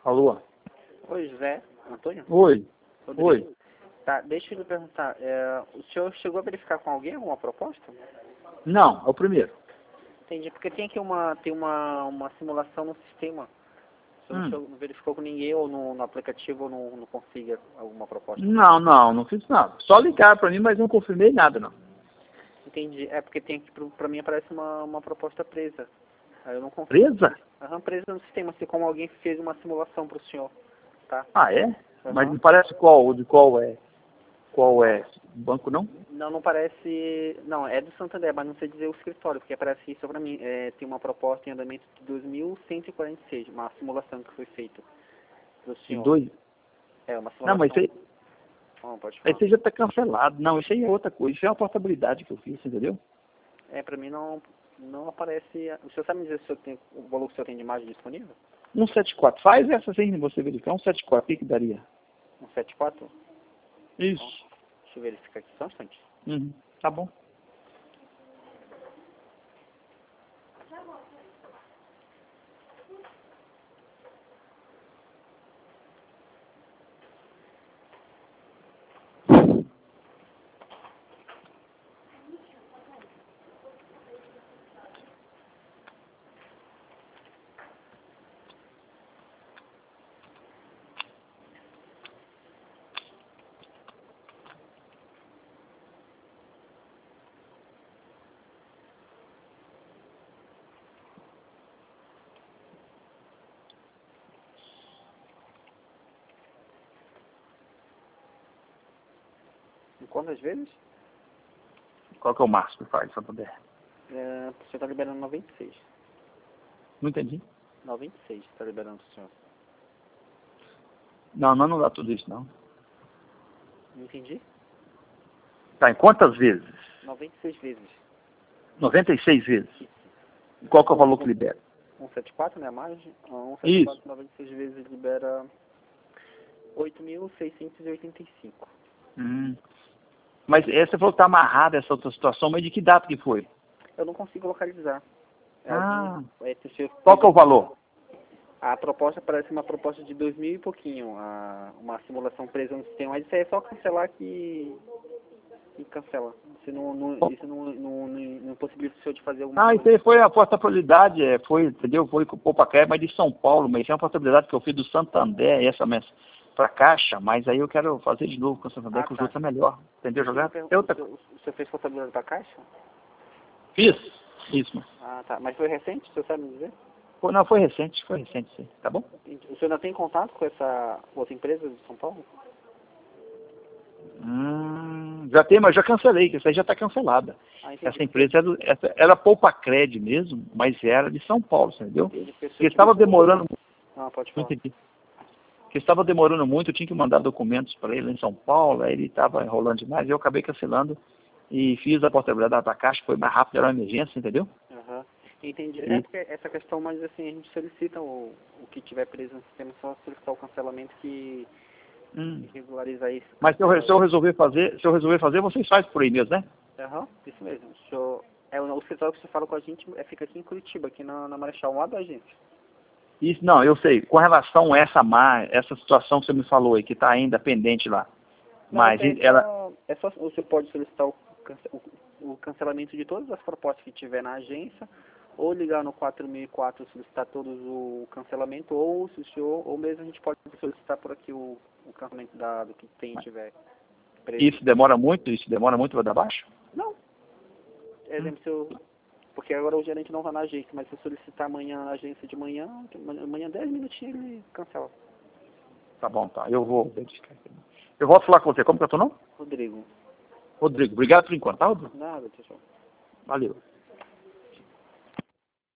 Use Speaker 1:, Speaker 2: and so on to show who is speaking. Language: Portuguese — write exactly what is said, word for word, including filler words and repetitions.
Speaker 1: Alô?
Speaker 2: Oi, José Antônio?
Speaker 1: Oi.
Speaker 2: Rodrigo.
Speaker 1: Oi.
Speaker 2: Tá, deixa eu lhe perguntar, é, o senhor chegou a verificar com alguém alguma proposta?
Speaker 1: Não, é o primeiro.
Speaker 2: Entendi, porque tem aqui uma, tem uma, uma simulação no sistema. O senhor
Speaker 1: Hum.
Speaker 2: não chegou- não verificou com ninguém ou no, no aplicativo ou no, no Consiga alguma proposta?
Speaker 1: Não, não, não fiz nada. Só ligaram pra mim, mas não confirmei nada, não.
Speaker 2: Entendi, é porque tem aqui, pro- pra mim aparece uma, uma proposta presa. Aí eu não consigo.
Speaker 1: Presa?
Speaker 2: Aham, presa no sistema, assim como alguém fez uma simulação pro senhor, tá?
Speaker 1: Ah, é?
Speaker 2: Aham.
Speaker 1: Mas não parece qual, de qual é. Qual é? Banco não?
Speaker 2: Não, não parece. Não, é do Santander, mas não sei dizer o escritório, porque aparece isso pra mim. É, tem uma proposta em andamento de dois mil cento e quarenta e seis, uma simulação que foi feita do
Speaker 1: De
Speaker 2: senhor.
Speaker 1: dois?
Speaker 2: É, uma
Speaker 1: Não, mas
Speaker 2: simulação.
Speaker 1: esse aí,
Speaker 2: Não, pode falar.
Speaker 1: esse aí já tá cancelado. Não, isso aí é outra coisa. Isso é uma portabilidade que eu fiz, entendeu?
Speaker 2: É, pra mim não, não aparece. O senhor sabe me dizer se o, senhor tem, o valor que o senhor tem de imagem disponível?
Speaker 1: cento e setenta e quatro. Faz essa sem você verificar. cento e setenta e quatro. O que que daria?
Speaker 2: Um setenta e quatro?
Speaker 1: Isso.
Speaker 2: Deixa eu verificar aqui só um instante.
Speaker 1: Uhum. Tá bom.
Speaker 2: Em quantas vezes?
Speaker 1: Qual que é o máximo que faz, Santander?
Speaker 2: É, o senhor tá liberando noventa e seis.
Speaker 1: Não entendi.
Speaker 2: noventa e seis está liberando o senhor.
Speaker 1: Não, não, não dá tudo isso, não.
Speaker 2: Não entendi?
Speaker 1: Tá, em quantas vezes?
Speaker 2: noventa e seis vezes.
Speaker 1: noventa e seis vezes. E qual que é o valor que libera?
Speaker 2: cento e setenta e quatro, né, a margem? Ah, cento e setenta e
Speaker 1: Isso.
Speaker 2: quatro, noventa e seis vezes libera oito mil seiscentos e oitenta e cinco.
Speaker 1: Hum. Mas essa você falou que tá amarrada essa outra situação, mas de que data que foi?
Speaker 2: Eu não consigo localizar. É
Speaker 1: Ah.
Speaker 2: algum, é, se o senhor
Speaker 1: Qual que é o valor?
Speaker 2: A proposta parece uma proposta de dois mil e pouquinho, a, uma simulação presa no sistema, mas isso aí é só cancelar que, que cancela. Isso não, não, isso não, não, não, não possibilita o senhor de fazer alguma
Speaker 1: Ah, isso
Speaker 2: coisa.
Speaker 1: aí foi a portabilidade, é, foi, entendeu? Foi com o Poupa Crédito, mas de São Paulo, mas isso é uma portabilidade que eu fiz do Santander, essa mesmo, pra Caixa, mas aí eu quero fazer de novo com o Santander,
Speaker 2: Ah,
Speaker 1: que o
Speaker 2: tá.
Speaker 1: juros é melhor, entendeu? Jogar?
Speaker 2: O senhor,
Speaker 1: É
Speaker 2: o
Speaker 1: outra
Speaker 2: senhor,
Speaker 1: coisa.
Speaker 2: o senhor fez contabilidade para a Caixa?
Speaker 1: Fiz. Isso, mano.
Speaker 2: Ah, tá. Mas foi recente, o senhor sabe me dizer?
Speaker 1: Foi, não, foi recente, foi recente, sim. Tá bom?
Speaker 2: O senhor ainda tem contato com essa outra empresa de São Paulo?
Speaker 1: Hum, já tem, mas já cancelei, que essa aí já está cancelada.
Speaker 2: Ah, entendi.
Speaker 1: Essa empresa era, essa, era Poupa Crédito mesmo, mas era de São Paulo, entendeu?
Speaker 2: Entendi.
Speaker 1: Porque estava demorando,
Speaker 2: Ah, pode
Speaker 1: não
Speaker 2: falar.
Speaker 1: entendi. Porque estava demorando muito, eu tinha que mandar documentos para ele em São Paulo, aí ele estava enrolando demais, eu acabei cancelando e fiz a portabilidade da Caixa, foi mais rápido, era uma emergência, entendeu?
Speaker 2: Aham. Entendi.
Speaker 1: E,
Speaker 2: É porque essa questão, mas assim, a gente solicita o, o que tiver preso no sistema, só solicitar o cancelamento que
Speaker 1: hum.
Speaker 2: regulariza isso.
Speaker 1: Mas se eu, se eu resolver fazer, se eu resolver fazer, vocês fazem por aí mesmo, né?
Speaker 2: Aham, isso mesmo. O, senhor, é, o escritório que você fala com a gente é, fica aqui em Curitiba, aqui na, na Marechal, lá da agência.
Speaker 1: Isso, não, eu sei. Com relação a essa má, essa situação que você me falou aí, que está ainda pendente lá.
Speaker 2: Não,
Speaker 1: Mas
Speaker 2: é
Speaker 1: ela.
Speaker 2: só, é só você pode solicitar o, cance- o, o cancelamento de todas as propostas que tiver na agência, ou ligar no quatro mil e quatro solicitar todos o cancelamento, ou se o senhor, ou mesmo a gente pode solicitar por aqui o, o cancelamento da, do que tem tiver preso.
Speaker 1: Isso demora muito? Isso demora muito para dar baixo?
Speaker 2: Não. Exemplo, se eu, porque agora o gerente não está na agência, mas se eu solicitar amanhã na agência de manhã, amanhã dez minutinhos ele cancela.
Speaker 1: Tá bom, tá. Eu vou verificar aqui. Eu volto a falar com você. Como que é o teu nome?
Speaker 2: Rodrigo.
Speaker 1: Rodrigo. Obrigado por enquanto, tá, Rodrigo?
Speaker 2: Nada, pessoal.
Speaker 1: Valeu.